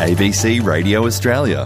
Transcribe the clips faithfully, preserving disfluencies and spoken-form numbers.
A B C Radio Australia.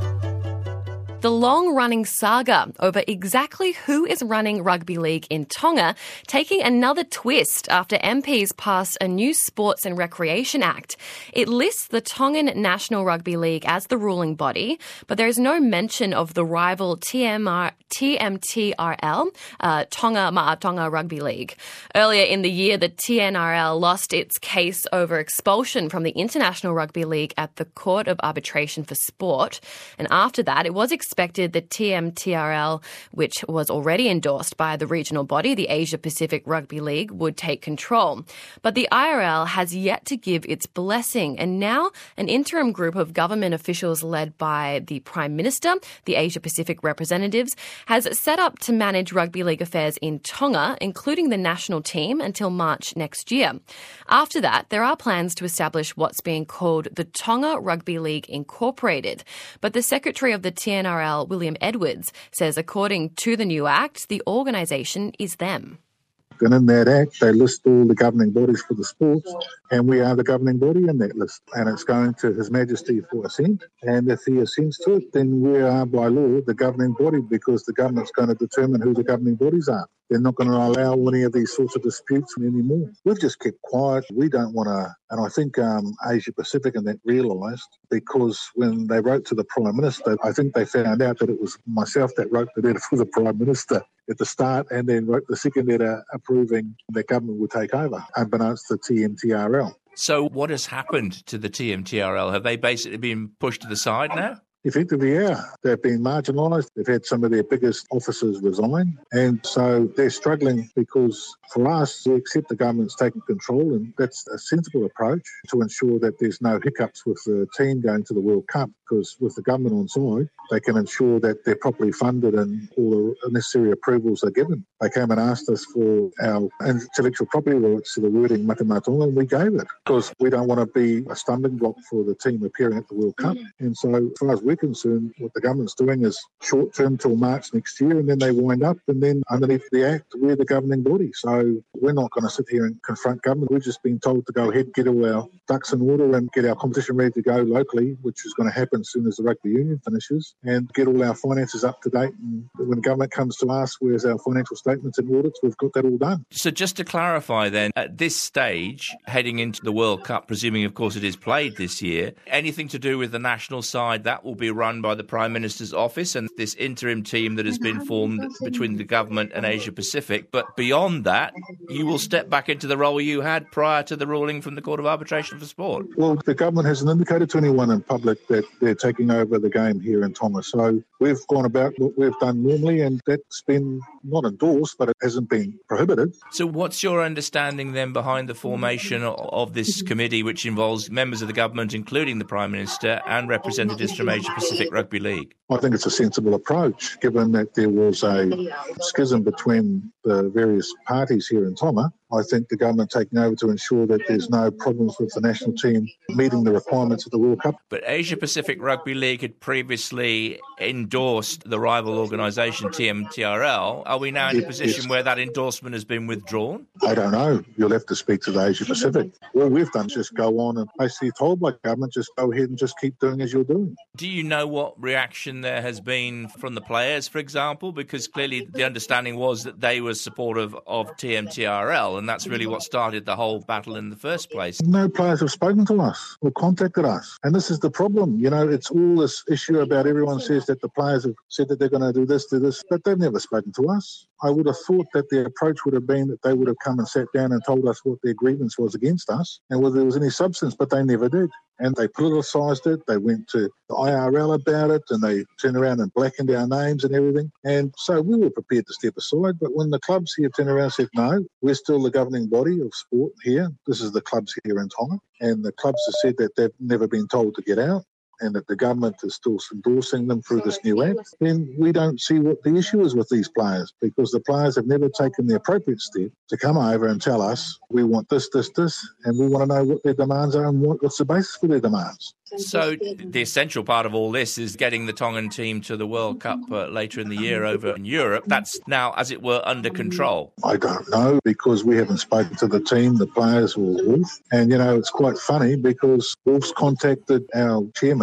The long-running saga over exactly who is running rugby league in Tonga taking another twist after M Ps passed a new Sports and Recreation Act. It lists the Tongan National Rugby League as the ruling body, but there is no mention of the rival T M R, T M T R L, uh, Tonga Ma'atonga Rugby League. Earlier in the year, the T N R L lost its case over expulsion from the International Rugby League at the Court of Arbitration for Sport, and after that, it was expected the T M T R L, which was already endorsed by the regional body, the Asia Pacific Rugby League, would take control. But the I R L has yet to give its blessing, and now an interim group of government officials led by the Prime Minister, the Asia Pacific representatives, has set up to manage rugby league affairs in Tonga, including the national team, until March next year. After that, there are plans to establish what's being called the Tonga Rugby League Incorporated. But the Secretary of the T N R L, William Edwards, says according to the new act, the organisation is them. And in that act, they list all the governing bodies for the sports, and we are the governing body in that list. And it's going to His Majesty for assent. And if he assents to it, then we are, by law, the governing body, because the government's going to determine who the governing bodies are. They're not going to allow any of these sorts of disputes anymore. We've just kept quiet. We don't want to, and I think um, Asia Pacific and that realised, because when they wrote to the Prime Minister, I think they found out that it was myself that wrote the letter for the Prime Minister at the start, and then wrote the second letter approving the government would take over, unbeknownst to T M T R L. So what has happened to the T M T R L? Have they basically been pushed to the side now? Effectively, yeah. They've been marginalised. They've had some of their biggest officers resign. And so they're struggling because for us, we accept the government's taking control, and that's a sensible approach to ensure that there's no hiccups with the team going to the World Cup, because with the government on side, they can ensure that they're properly funded and all the necessary approvals are given. They came and asked us for our intellectual property rights to the wording Mata Matonga, and we gave it, because we don't want to be a stumbling block for the team appearing at the World Cup. And so as far as we're concerned, what the government's doing is short-term till March next year, and then they wind up, and then underneath the Act, we're the governing body. So we're not going to sit here and confront government. We've just been told to go ahead, get all our ducks in order and get our competition ready to go locally, which is going to happen as soon as the rugby union finishes, and get all our finances up to date. And when government comes to us, where's our financial statements and audits, we've got that all done. So just to clarify then, at this stage, heading into the World Cup, presuming of course it is played this year, anything to do with the national side, that will be run by the Prime Minister's office and this interim team that has been formed between the government and Asia Pacific. But beyond that, you will step back into the role you had prior to the ruling from the Court of Arbitration for Sport. Well, the government hasn't indicated to anyone in public that they're taking over the game here in Tonga. So we've gone about what we've done normally, and that's been not endorsed, but it hasn't been prohibited. So what's your understanding then behind the formation of this committee, which involves members of the government, including the Prime Minister, and representatives from Asia Pacific Rugby League? I think it's a sensible approach, given that there was a schism between the various parties here in Tonga. I think the government taking over to ensure that there's no problems with the national team meeting the requirements of the World Cup. But Asia Pacific Rugby League had previously endorsed the rival organisation T M T R L. Are we now in a position yes. where that endorsement has been withdrawn? I don't know. You'll have to speak to the Asia Pacific. What we've done is just go on and basically told by government, just go ahead and just keep doing as you're doing. Do you know what reaction there has been from the players, for example? Because clearly the understanding was that they were supportive of T M T R L, and that's really what started the whole battle in the first place. No players have spoken to us or contacted us. And this is the problem. You know, it's all this issue about everyone says that the players have said that they're going to do this, do this, but they've never spoken to us. I would have thought that the approach would have been that they would have come and sat down and told us what their grievance was against us and whether there was any substance, but they never did. And they politicised it. They went to the I R L about it, and they turned around and blackened our names and everything. And so we were prepared to step aside. But when the clubs here turned around and said, no, we're still the governing body of sport here. This is the clubs here in Tonga. And the clubs have said that they've never been told to get out, and that the government is still endorsing them through this new act, then we don't see what the issue is with these players, because the players have never taken the appropriate step to come over and tell us, we want this, this, this, and we want to know what their demands are and what, what's the basis for their demands. So the essential part of all this is getting the Tongan team to the World Cup uh, later in the year over in Europe. That's now, as it were, under control. I don't know, because we haven't spoken to the team, the players, or Wolf. And, you know, it's quite funny because Wolf's contacted our chairman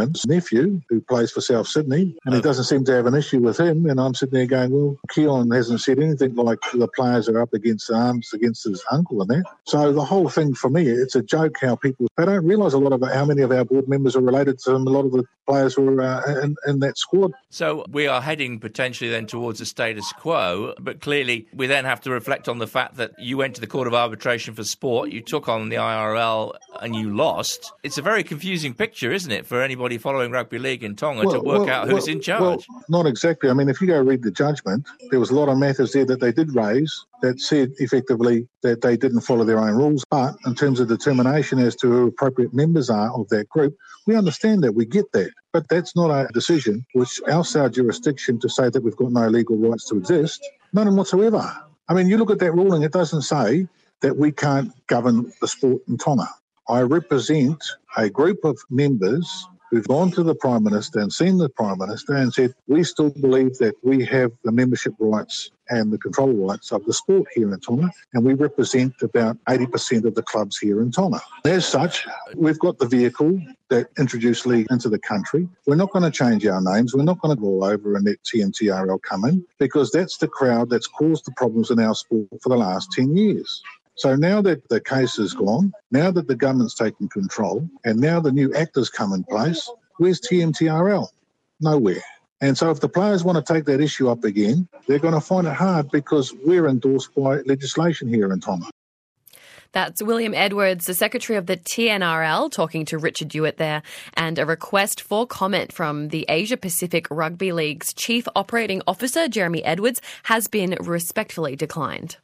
chairman's nephew, who plays for South Sydney, and he Okay. doesn't seem to have an issue with him. And I'm sitting there going, well, Keon hasn't said anything like the players are up against arms against his uncle and that. So the whole thing for me, it's a joke how people, they don't realise a lot of how many of our board members are related to him, a lot of the players who are uh, in, in that squad. So we are heading potentially then towards a status quo, but clearly we then have to reflect on the fact that you went to the Court of Arbitration for Sport, you took on the I R L and you lost. It's a very confusing picture, isn't it, for anybody following rugby league in Tonga to work out who's in charge? Well, not exactly. I mean, if you go read the judgment, there was a lot of matters there that they did raise that said effectively that they didn't follow their own rules. But in terms of determination as to who appropriate members are of that group, we understand that, we get that. But that's not a decision which outs our jurisdiction to say that we've got no legal rights to exist. None whatsoever. I mean, you look at that ruling, it doesn't say that we can't govern the sport in Tonga. I represent a group of members who've gone to the Prime Minister and seen the Prime Minister and said, we still believe that we have the membership rights and the control rights of the sport here in Tonga, and we represent about eighty percent of the clubs here in Tonga. As such, we've got the vehicle that introduced league into the country. We're not going to change our names. We're not going to go over and let T M T R L come in, because that's the crowd that's caused the problems in our sport for the last ten years. So now that the case is gone, now that the government's taken control, and now the new actors come in place, where's T M T R L? Nowhere. And so if the players want to take that issue up again, they're going to find it hard because we're endorsed by legislation here in Tonga. That's William Edwards, the Secretary of the T N R L, talking to Richard Hewitt there, and a request for comment from the Asia Pacific Rugby League's Chief Operating Officer, Jeremy Edwards, has been respectfully declined.